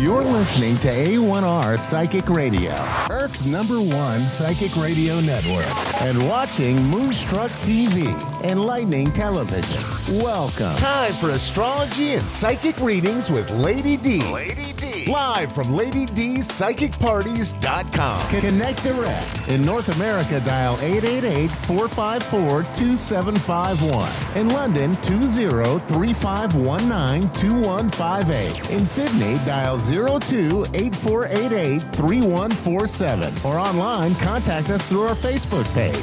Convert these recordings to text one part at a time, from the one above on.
You're listening to A1R Psychic Radio, Earth's #1 psychic radio network, and watching Moonstruck TV, Enlightening Television. Welcome. Time for astrology and psychic readings with Lady D. Live from LadyDPsychicParties.com. Connect direct. In North America, dial 888-454-2751. In London, 20-3519-2158. In Sydney, dial 02-8488-3147. Or online, contact us through our Facebook page,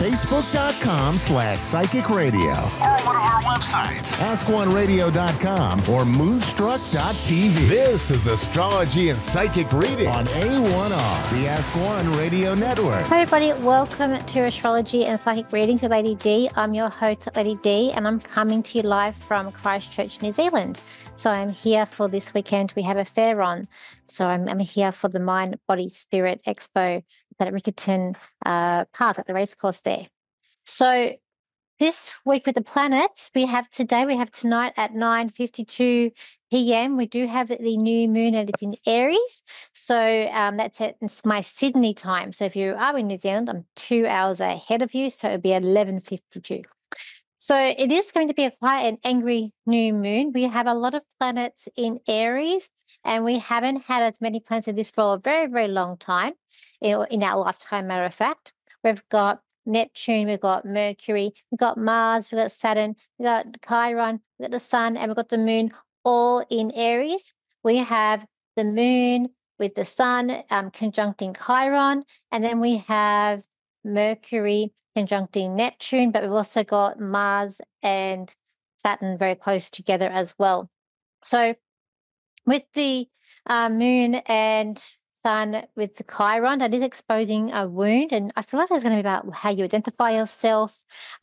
facebook.com/psychic radio. Or one of our websites, askoneradio.com or moonstruck.tv. This is Astrology and Psychic Reading on A1R, the Ask One Radio Network. Hi everybody, welcome to Astrology and Psychic Readings with Lady D. I'm your host, Lady D, and I'm coming to you live from Christchurch, New Zealand. So I'm here for this weekend. We have a fair on. So I'm here for the Mind, Body, Spirit Expo at Riccarton Park at the racecourse there. So this week with the planets, we have tonight at 9:52 p.m. We do have the new moon and it's in Aries. So that's at my Sydney time. So if you are in New Zealand, I'm 2 hours ahead of you. So it'll be 11:52. So it is going to be quite an angry new moon. We have a lot of planets in Aries, and we haven't had as many planets in this for a very, very long time in our lifetime, matter of fact. We've got Neptune, we've got Mercury, we've got Mars, we've got Saturn, we've got Chiron, we've got the Sun, and we've got the Moon all in Aries. We have the Moon with the Sun conjuncting Chiron, and then we have Mercury conjuncting Neptune, but we've also got Mars and Saturn very close together as well. So with the Moon and Sun with the Chiron, that is exposing a wound, and I feel like it's going to be about how you identify yourself.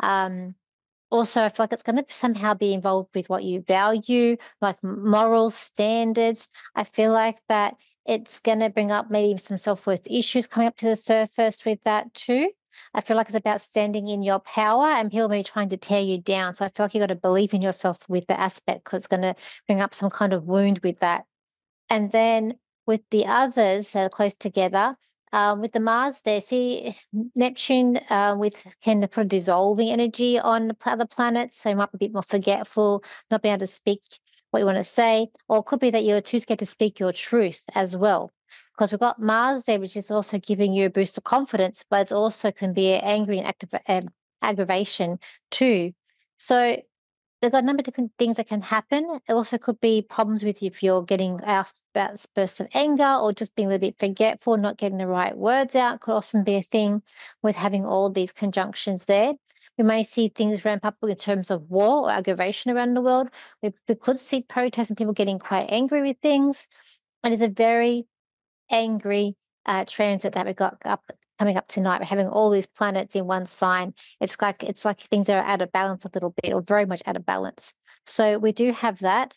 Also, I feel like it's going to somehow be involved with what you value, like moral standards. I feel like that it's going to bring up maybe some self-worth issues coming up to the surface with that too. I feel like it's about standing in your power, and people may be trying to tear you down. So I feel like you've got to believe in yourself with the aspect, because it's going to bring up some kind of wound with that. And then with the others that are close together, with the Mars there, see Neptune can put a dissolving energy on the other planets, so you might be a bit more forgetful, not being able to speak what you want to say, or it could be that you're too scared to speak your truth as well. Because we've got Mars there, which is also giving you a boost of confidence, but it also can be angry and aggravation too. So they've got a number of different things that can happen. It also could be problems with you if you're getting bursts of anger or just being a little bit forgetful, not getting the right words out. Could often be a thing with having all these conjunctions there. We may see things ramp up in terms of war or aggravation around the world. We could see protests and people getting quite angry with things. It is a very angry transit that we got coming up tonight. We're having all these planets in one sign. It's like things are out of balance a little bit, or very much out of balance. So we do have that.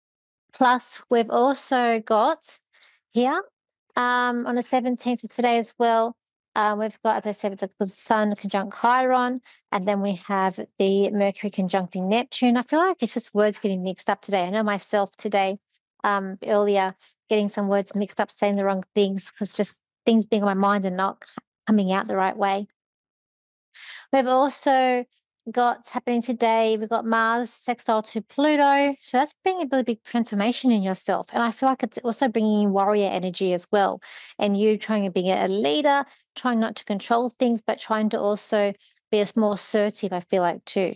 Plus, we've also got here on the 17th of today as well. We've got, as I said, the Sun conjunct Chiron, and then we have the Mercury conjuncting Neptune. I feel like it's just words getting mixed up today. I know myself today, earlier, getting some words mixed up, saying the wrong things, because just things being on my mind and not coming out the right way. We've also got happening today, we've got Mars sextile to Pluto. So that's bringing a really big transformation in yourself. And I feel like it's also bringing in warrior energy as well. And you trying to be a leader, trying not to control things, but trying to also be more assertive, I feel like too.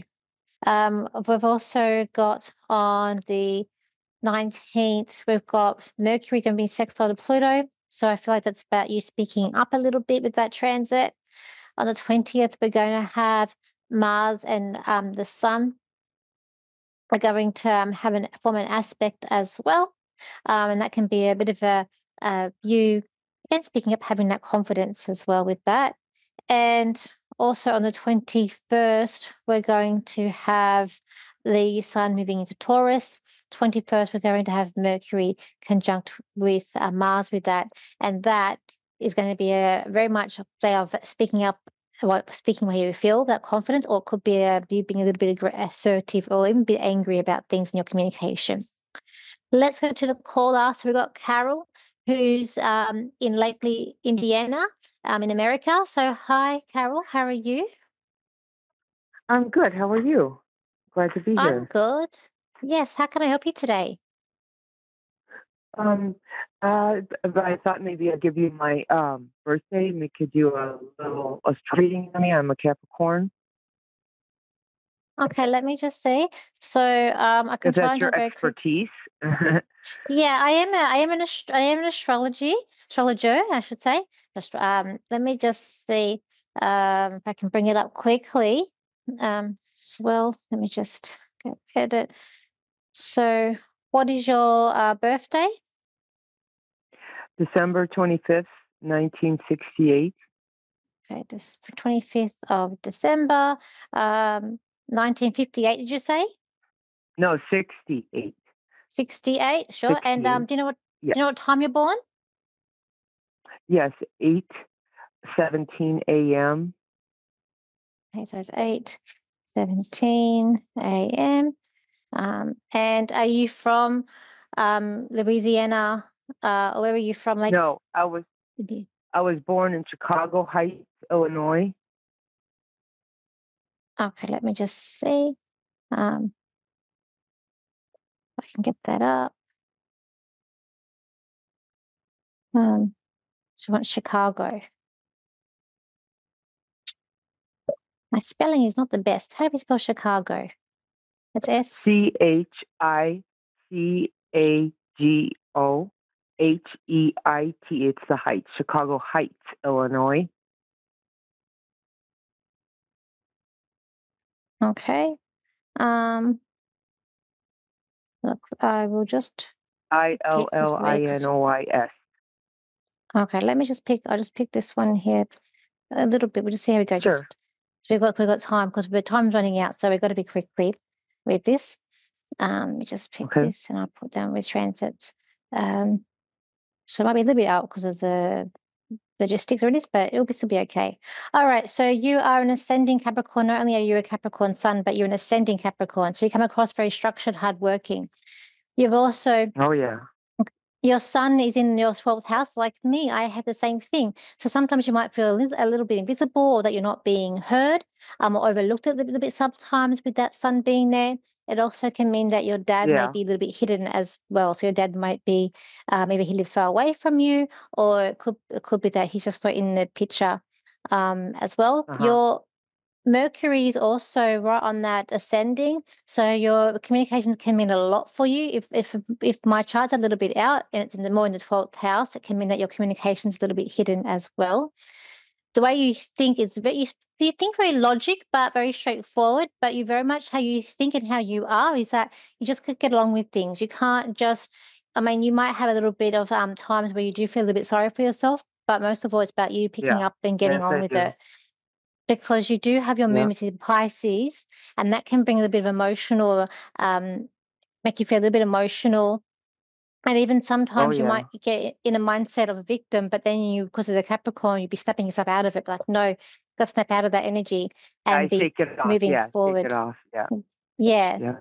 We've also got on the 19th, we've got Mercury going to be sextile to Pluto. So I feel like that's about you speaking up a little bit with that transit. On the 20th, we're going to have Mars and the Sun are going to form an aspect as well. And that can be a bit of you, again, speaking up, having that confidence as well with that. And also on the 21st, we're going to have the Sun moving into Taurus. 21st, we're going to have Mercury conjunct with Mars with that. And that is going to be a very much a play of speaking up, speaking where you feel that confidence, or it could be you being a little bit assertive or even a bit angry about things in your communication. let's go to the caller. So we've got Carol, who's in Lakely, Indiana, in America. So hi, Carol. How are you? I'm good. How are you? Glad to be I'm here. good. Yes. How can I help you today? Um, but I thought maybe I'd give you my birthday and we could do a little reading on me. I'm a Capricorn. Okay. Let me just see. So I can If try that's and do your it very quick. expertise. Yeah, I am an astrologer, I should say. Just let me just see if I can bring it up quickly. Well, let me just go edit. So, what is your birthday? December 25th, 1968. Okay, this 25th of December, 1958. Did you say No, 68. 68? Sure. And 68. do you know what Yeah. time you're born? Yes, 8:17 a.m. Okay, so it's 8:17 a.m. And are you from Louisiana? Or where are you from? Like, No, I was born in Chicago Heights, Illinois. okay, let me just see. Um, I can get that up. So you want Chicago. My spelling is not the best. How do you spell Chicago? It's S. CHICAGOHEIT. It's the Heights, Chicago Heights, Illinois. Okay. Look, I will just pick this way. ILLINOIS. Okay, let me just pick. I'll just pick this one here a little bit. We'll just see how we go. Sure. Just we've got time because the time's running out, so we've got to be quickly with this. Let me just pick Okay. this and I'll put down with transits. So it might be a little bit out because of the logistics or it is, but it'll still be okay. All right. So you are an ascending Capricorn. Not only are you a Capricorn sun, but you're an ascending Capricorn. So you come across very structured, hardworking. You've also Oh, yeah. your sun is in your 12th house, like me. I had the same thing. So sometimes you might feel a little bit invisible or that you're not being heard or overlooked a little bit sometimes with that sun being there. It also can mean that your dad may Yeah. be a little bit hidden as well. So your dad might be, maybe he lives far away from you, or it could be that he's just not in the picture as well. Uh-huh. Your Mercury is also right on that ascending, so your communications can mean a lot for you. If my chart's a little bit out and it's more in the 12th house, it can mean that your communication's a little bit hidden as well. The way you think is you think very logic, but very straightforward. But you very much how you think and how you are is that you just could get along with things. You can't just. I mean, you might have a little bit of times where you do feel a little bit sorry for yourself, but most of all, it's about you picking Yeah. up and getting Yes, on I with do. it because you do have your Yeah. movements in Pisces, and that can bring a little bit of emotional, make you feel a little bit emotional. And even Oh, sometimes you yeah. might get in a mindset of a victim, but then because of the Capricorn, you'd be snapping yourself out of it. Like, no, got to snap out of that energy I and be shake it off. moving Yeah. Take forward. it off. Yeah. Yeah. Yeah.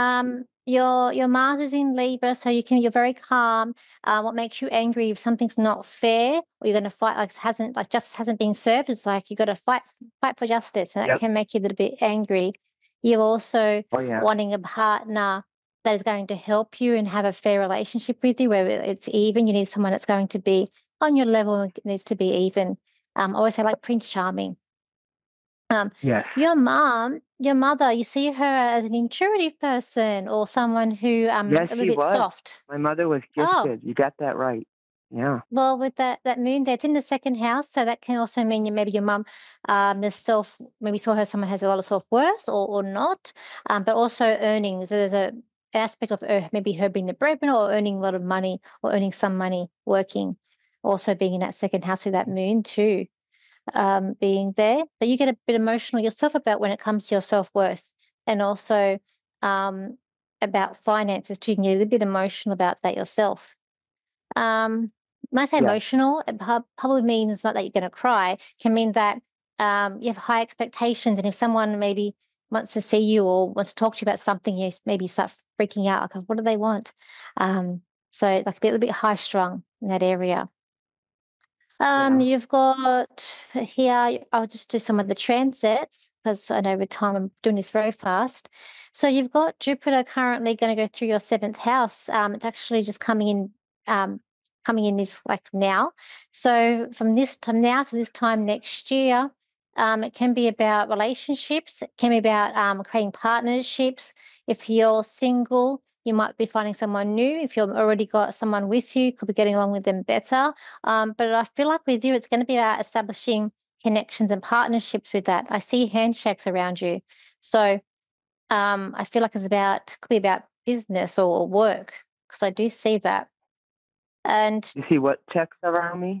Your Mars is in Libra, so you're very calm. What makes you angry if something's not fair, or you're going to fight like justice hasn't been served? It's like you got to fight for justice, and that Yep. can make you a little bit angry. You're also Oh, yeah. wanting a partner that is going to help you and have a fair relationship with you, where it's even. You need someone that's going to be on your level and needs to be even. I always say like Prince Charming. Yes. Your mother, you see her as an intuitive person or someone who Yes, a little she bit was. soft. My mother was Oh, gifted. You got that right. Yeah. well, with that moon there, it's in the second house, so that can also mean maybe your mum maybe saw her someone has a lot of self-worth or not, but also earnings. There's an aspect of maybe her being the breadwinner or earning a lot of money or earning some money working, also being in that second house with that moon too. Being there. But you get a bit emotional yourself about when it comes to your self-worth and also about finances too. You can get a little bit emotional about that yourself. When I say Yeah. emotional, it probably means not that you're going to cry. It can mean that you have high expectations, and if someone maybe wants to see you or wants to talk to you about something, you maybe start freaking out. Like, what do they want? So like a little bit high strung in that area. Yeah. You've got here, I'll just do some of the transits because I know with time I'm doing this very fast. So you've got Jupiter currently going to go through your seventh house. It's actually just coming in this like now. So from this time now to this time next year, it can be about relationships. It can be about creating partnerships. If you're single, you might be finding someone new. If you've already got someone with you, could be getting along with them better. But I feel like with you, it's going to be about establishing connections and partnerships with that. I see handshakes around you. So I feel like could be about business or work because I do see that. And You see what checks around me?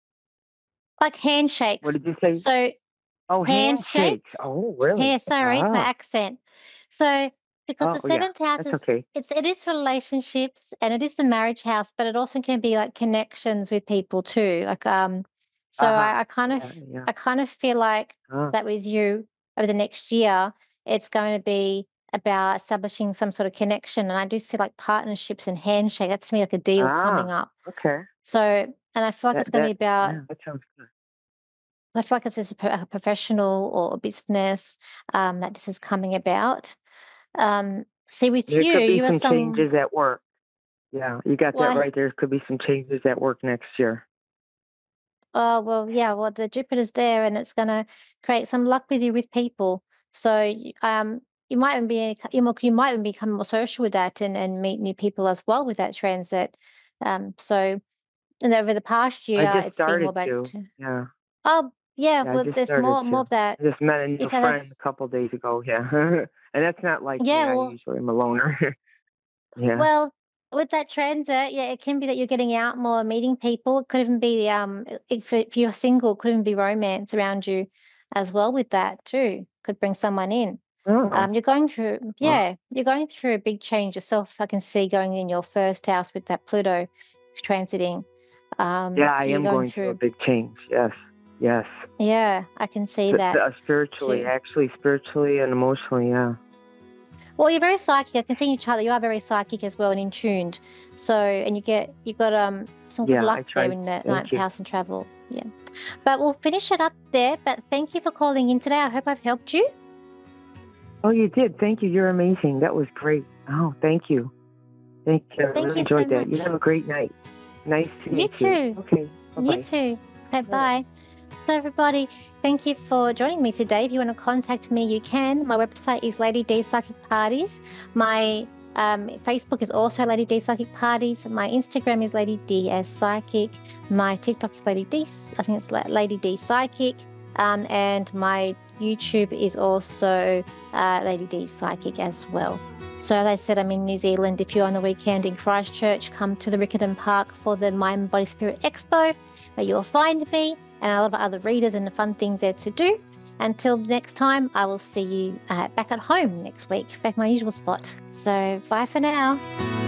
like handshakes. What did you say? So Oh, handshakes. handshakes. Oh, really? Yeah, sorry, it's my Ah. accent. So because the Oh, yeah. seventh house That's okay. it is relationships and it is the marriage house, but it also can be like connections with people too. Like so Uh-huh. I kind of Yeah, yeah. I kind of feel like Ah. that with you over the next year, it's going to be about establishing some sort of connection. And I do see like partnerships and handshake. That's to me like a deal coming Ah. up. Okay. So and I feel like it's going to be about That sounds good. I feel like it's just a professional or a business that this is coming about. See, with There you, could be you are some some. changes at work. Yeah, you got that Why? right. There could be some changes at work next year. Oh, well, yeah. Well, the Jupiter's there, and it's going to create some luck with you with people. So, you might even you might even become more social with that, and meet new people as well with that transit. So, and over the past I year, just it's been more started about. to. Yeah. Oh, yeah. Yeah, I Well, just there's started more to. of that. I just met a new You've had a friend a couple days ago. Yeah. And that's not like me. yeah. I Well, usually am a loner. Yeah. Well, with that transit, yeah, it can be that you're getting out more, meeting people. It could even be, if you're single, it could even be romance around you as well with that too. Could bring someone in. Oh. You're going through, Well, yeah, you're going through a big change yourself. I can see going in your first house with that Pluto transiting. yeah, I So you're am going going through a through, big change. Yes. Yes. yeah, I can see that Spiritually, too. actually, spiritually and emotionally. Yeah. Well, you're very psychic. I can see in your chart that you are very psychic as well and in tuned. So, and you've got some good Yeah, I luck there tried. in the Thank ninth you. house and travel. Yeah, but we'll finish it up there. But thank you for calling in today. I hope I've helped you. Oh, you did. Thank you. You're amazing. That was great. Oh, thank you. Thank you. I Thank really you so enjoyed that. You much. have a great night. Nice to You meet you. too. Okay. You Bye-bye. too. Okay, bye. So everybody, thank you for joining me today. If you want to contact me, you can. My website is Lady D Psychic Parties. My Facebook is also Lady D Psychic Parties. My Instagram is Lady D as Psychic. My TikTok is Lady D. I think it's Lady D Psychic. And my YouTube is also Lady D Psychic as well. So as I said, I'm in New Zealand. If you're on the weekend in Christchurch, come to the Riccarton Park for the Mind, Body, Spirit Expo, where you'll find me and a lot of other readers and the fun things there to do. Until next time, I will see you back at home next week, back my usual spot. So bye for now.